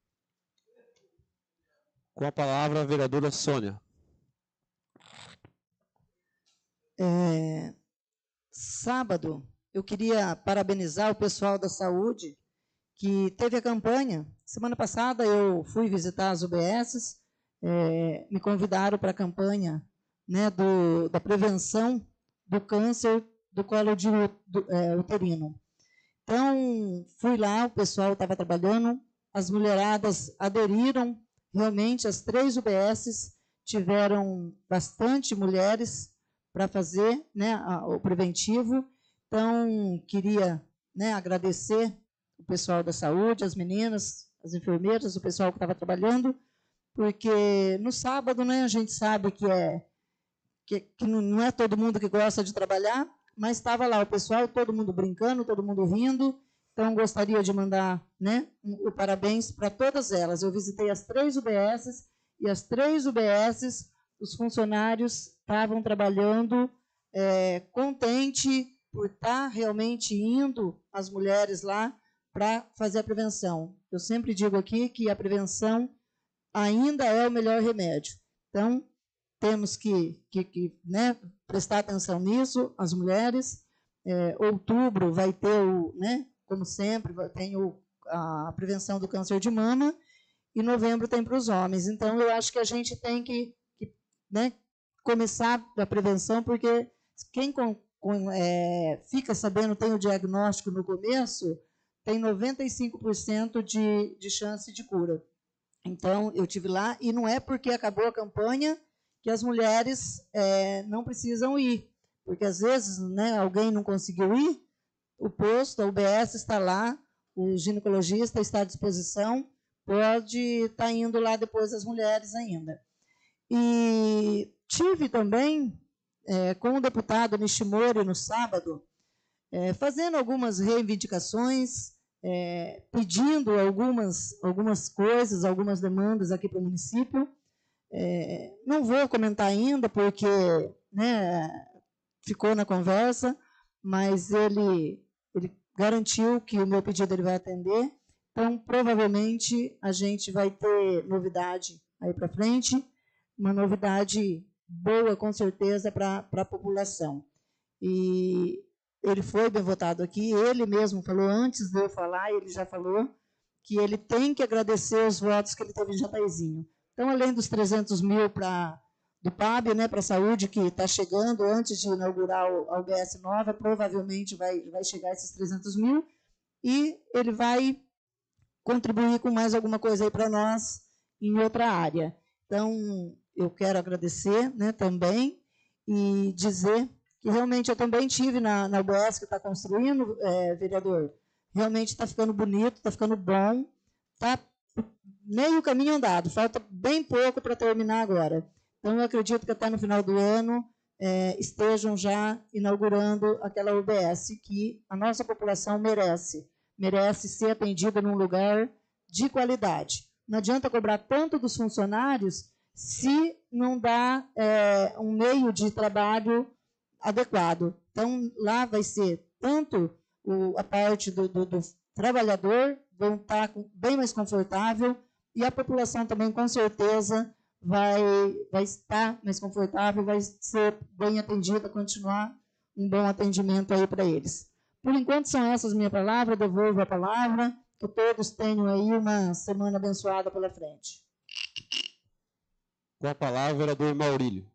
Com a palavra, a vereadora Sônia. Sábado, eu queria parabenizar o pessoal da saúde que teve a campanha. Semana passada eu fui visitar as UBSs, me convidaram para a campanha, né, da prevenção do câncer do colo uterino. Então, fui lá, o pessoal estava trabalhando, as mulheradas aderiram, realmente as 3 UBSs tiveram bastante mulheres para fazer, né, o preventivo. Então, queria, né, agradecer o pessoal da saúde, as meninas, as enfermeiras, o pessoal que estava trabalhando, porque no sábado, né, a gente sabe que não é todo mundo que gosta de trabalhar, mas estava lá o pessoal, todo mundo brincando, todo mundo rindo. Então, gostaria de mandar, né, o parabéns para todas elas. Eu visitei as 3 UBSs, e as 3 UBSs, os funcionários estavam trabalhando contente por estar realmente indo as mulheres lá para fazer a prevenção. Eu sempre digo aqui que a prevenção ainda é o melhor remédio. Então, temos que né, prestar atenção nisso, as mulheres. Outubro vai ter, né, como sempre, tem a prevenção do câncer de mama, e novembro tem para os homens. Então, eu acho que a gente tem que né, começar a prevenção, porque quem fica sabendo, tem o diagnóstico no começo, tem 95% de chance de cura. Então, eu tive lá, e não é porque acabou a campanha que as mulheres não precisam ir, porque às vezes, né, alguém não conseguiu ir, o posto, a UBS está lá, o ginecologista está à disposição, pode estar indo lá depois as mulheres ainda. E tive também, com o deputado Nishimori no sábado, fazendo algumas reivindicações, pedindo algumas coisas, algumas demandas aqui para o município. Não vou comentar ainda, porque, né, ficou na conversa, mas ele garantiu que o meu pedido ele vai atender. Então, provavelmente, a gente vai ter novidade aí para frente, uma novidade boa, com certeza, para a população. E ele foi bem votado aqui, ele mesmo falou, antes de eu falar, ele já falou que ele tem que agradecer os votos que ele teve em Jataizinho. Então, além dos 300 mil PAB, né, para a saúde, que está chegando antes de inaugurar a UBS nova, provavelmente vai chegar a esses 300 mil, e ele vai contribuir com mais alguma coisa aí para nós em outra área. Então, eu quero agradecer, né, também, e dizer que realmente eu também tive na UBS que está construindo, vereador. Realmente está ficando bonito, está ficando bom, está meio caminho andado, falta bem pouco para terminar agora. Então, eu acredito que até no final do ano estejam já inaugurando aquela UBS que a nossa população merece ser atendida num lugar de qualidade. Não adianta cobrar tanto dos funcionários se não dá um meio de trabalho adequado. Então, lá vai ser tanto a parte do trabalhador, vão estar bem mais confortável, e a população também, com certeza, vai estar mais confortável, vai ser bem atendida, continuar um bom atendimento aí para eles. Por enquanto, são essas minhas palavras, devolvo a palavra, que todos tenham aí uma semana abençoada pela frente. Com a palavra, o vereador Maurílio.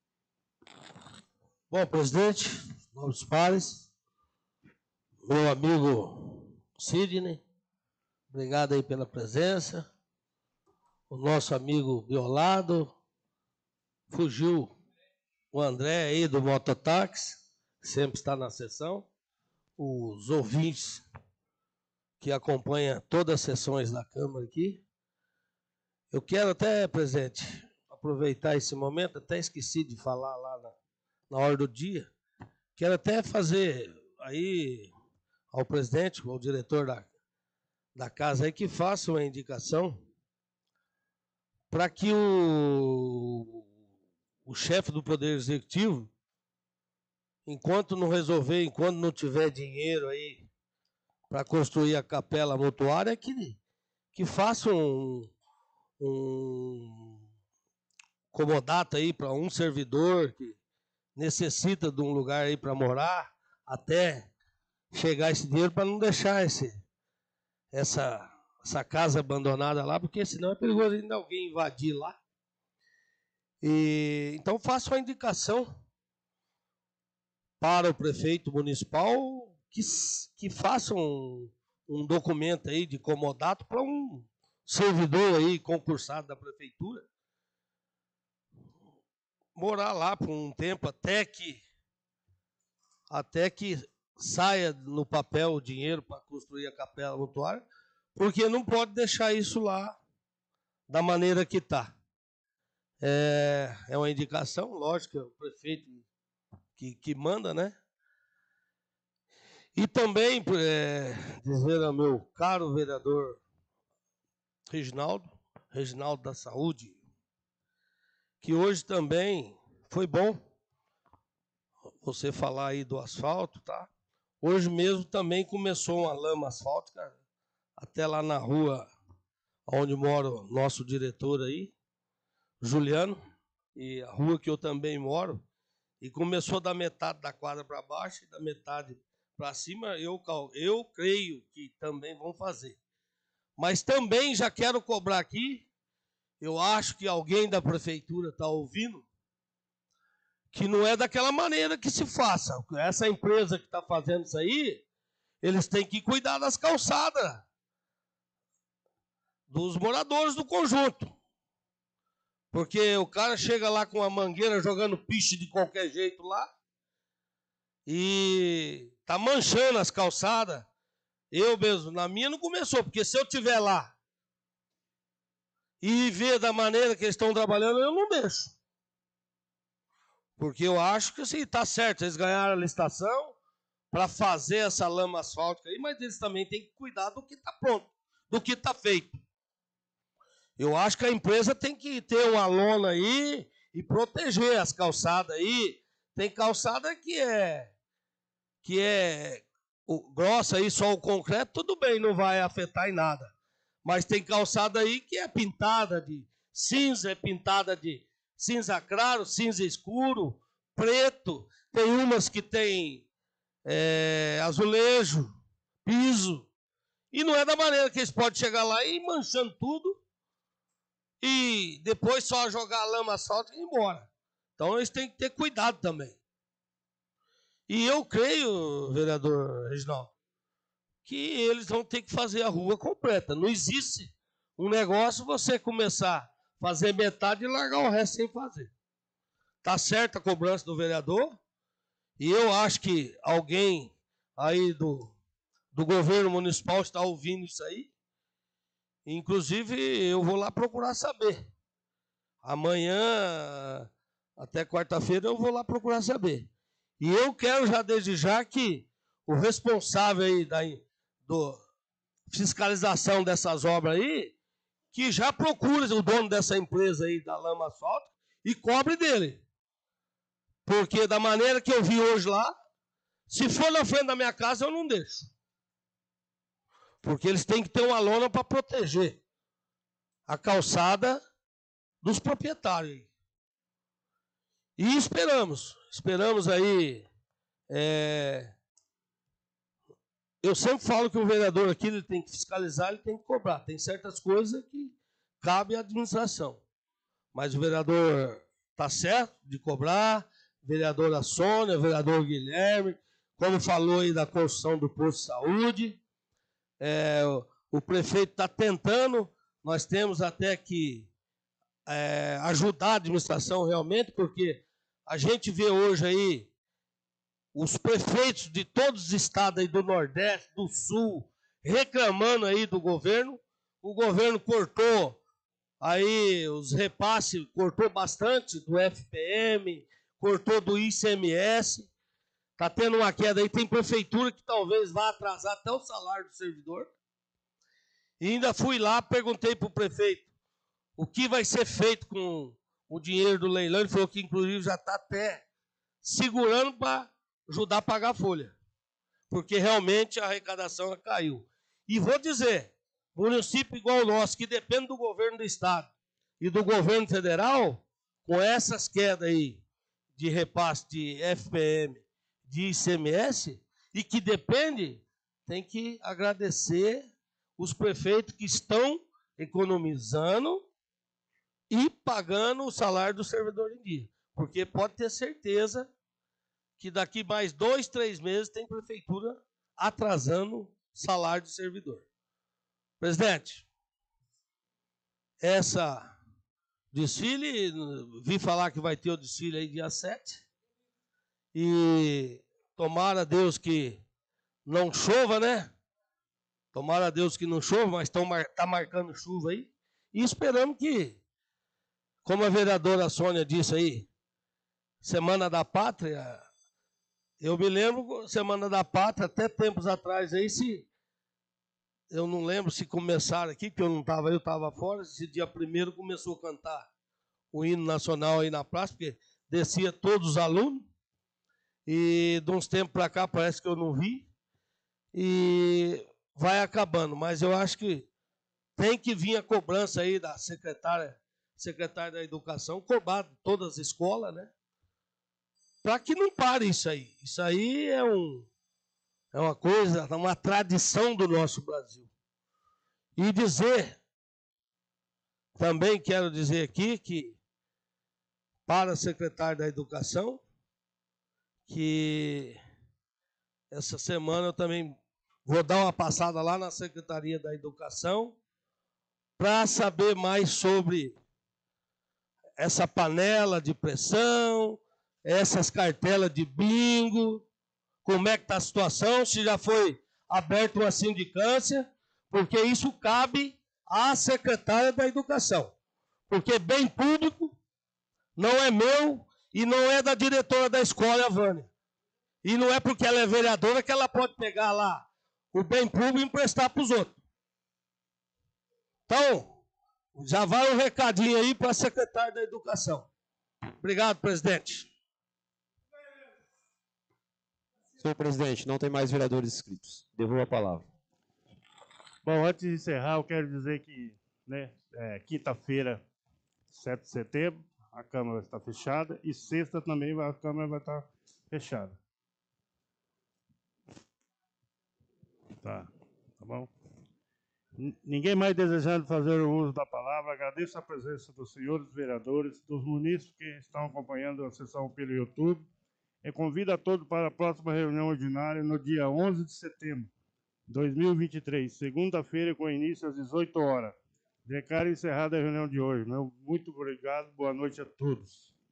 Bom, presidente, nobres pares, meu amigo Sidney, obrigado aí pela presença. O nosso amigo Biolado, fugiu o André aí do Mototáxi, sempre está na sessão. Os ouvintes que acompanham todas as sessões da Câmara aqui. Eu quero até, presidente, aproveitar esse momento, até esqueci de falar lá na hora do dia, quero até fazer aí ao presidente, ao diretor da casa aí, que faça uma indicação para que o chefe do Poder Executivo, enquanto não tiver dinheiro aí para construir a capela mortuária, que faça um comodato aí para um servidor que necessita de um lugar aí para morar, até chegar esse dinheiro, para não deixar essa casa abandonada lá, porque senão é perigoso ainda alguém invadir lá. Então faço a indicação para o prefeito municipal que faça um documento aí de comodato para um servidor aí concursado da prefeitura morar lá por um tempo até que saia no papel o dinheiro para construir a capela mortuária, porque não pode deixar isso lá da maneira que está. É uma indicação, lógico, é o prefeito que manda, né? E também dizer ao meu caro vereador Reginaldo da Saúde, que hoje também foi bom você falar aí do asfalto, tá? Hoje mesmo também começou uma lama asfáltica, até lá na rua onde mora o nosso diretor aí, Juliano, e a rua que eu também moro, e começou da metade da quadra para baixo e da metade para cima, eu creio que também vão fazer. Mas também já quero cobrar aqui, eu acho que alguém da prefeitura está ouvindo, que não é daquela maneira que se faça. Essa empresa que está fazendo isso aí, eles têm que cuidar das calçadas dos moradores do conjunto. Porque o cara chega lá com a mangueira jogando piche de qualquer jeito lá e tá manchando as calçadas. Eu mesmo, na minha não começou, porque se eu estiver lá e ver da maneira que eles estão trabalhando, eu não deixo. Porque eu acho que assim, está certo, eles ganharam a licitação para fazer essa lama asfáltica aí, mas eles também têm que cuidar do que está pronto, do que está feito. Eu acho que a empresa tem que ter uma lona aí e proteger as calçadas aí. Tem calçada que é grossa aí, só o concreto, tudo bem, não vai afetar em nada. Mas tem calçada aí que é pintada de cinza, é pintada de cinza claro, cinza escuro, preto. Tem umas que tem azulejo, piso. E não é da maneira que eles podem chegar lá e ir manchando tudo e depois só jogar a lama asfáltica e ir embora. Então, eles têm que ter cuidado também. E eu creio, vereador Reginaldo, que eles vão ter que fazer a rua completa. Não existe um negócio você começar a fazer metade e largar o resto sem fazer. Está certa a cobrança do vereador, e eu acho que alguém aí do governo municipal está ouvindo isso aí. Inclusive, eu vou lá procurar saber. Amanhã, até quarta-feira, eu vou lá procurar saber. E eu quero já desde já que o responsável aí da fiscalização dessas obras aí, que já procure o dono dessa empresa aí da Lama Asfalto e cobre dele. Porque da maneira que eu vi hoje lá, se for na frente da minha casa, eu não deixo. Porque eles têm que ter uma lona para proteger a calçada dos proprietários. E esperamos aí. Eu sempre falo que o vereador aqui ele tem que fiscalizar, ele tem que cobrar. Tem certas coisas que cabe à administração. Mas o vereador está certo de cobrar, vereadora Sônia, vereador Guilherme, como falou aí da construção do posto de saúde. O prefeito está tentando, nós temos até que ajudar a administração realmente, porque a gente vê hoje aí os prefeitos de todos os estados aí do Nordeste, do Sul, reclamando aí do governo. O governo cortou aí os repasses, cortou bastante do FPM, cortou do ICMS. Está tendo uma queda aí, tem prefeitura que talvez vá atrasar até o salário do servidor. E ainda fui lá, perguntei para o prefeito o que vai ser feito com o dinheiro do leilão. Ele falou que, inclusive, já está até segurando para ajudar a pagar a folha. Porque realmente a arrecadação caiu. E vou dizer, município igual o nosso, que depende do governo do estado e do governo federal, com essas quedas aí de repasse de FPM, de ICMS, e que depende, tem que agradecer os prefeitos que estão economizando e pagando o salário do servidor em dia. Porque pode ter certeza que daqui mais 2, 3 meses tem prefeitura atrasando o salário do servidor. Presidente, essa desfile, vi falar que vai ter o desfile aí dia 7, e tomara a Deus que não chova, né? Tomara a Deus que não chova, mas está marcando chuva aí. E esperamos que, como a vereadora Sônia disse aí, Semana da Pátria, eu me lembro, Semana da Pátria, até tempos atrás aí, eu não lembro se começaram aqui, que eu não estava aí, eu estava fora, esse dia 1º começou a cantar o hino nacional aí na praça, porque descia todos os alunos, e de uns tempos para cá parece que eu não vi, e vai acabando, mas eu acho que tem que vir a cobrança aí da secretária da Educação, cobrar todas as escolas, né? Para que não pare isso aí. Isso aí é uma coisa, uma tradição do nosso Brasil. E também quero dizer aqui que, para a secretária da Educação, que essa semana eu também vou dar uma passada lá na Secretaria da Educação para saber mais sobre essa panela de pressão, essas cartelas de bingo, como é que está a situação, se já foi aberta uma sindicância, porque isso cabe à secretária da Educação. Porque bem público não é meu e não é da diretora da escola, a Vânia. E não é porque ela é vereadora que ela pode pegar lá o bem público e emprestar para os outros. Então, já vai um recadinho aí para a secretária da Educação. Obrigado, presidente. Senhor presidente, não tem mais vereadores inscritos. Devolvo a palavra. Bom, antes de encerrar, eu quero dizer que, né, quinta-feira, 7 de setembro, a Câmara está fechada, e sexta também a Câmara vai estar fechada. Tá bom? Ninguém mais desejando fazer o uso da palavra, agradeço a presença dos senhores vereadores, dos munícipes que estão acompanhando a sessão pelo YouTube e convido a todos para a próxima reunião ordinária no dia 11 de setembro de 2023, segunda-feira, com início às 18 horas. Declaro encerrada a reunião de hoje. Muito obrigado, boa noite a todos.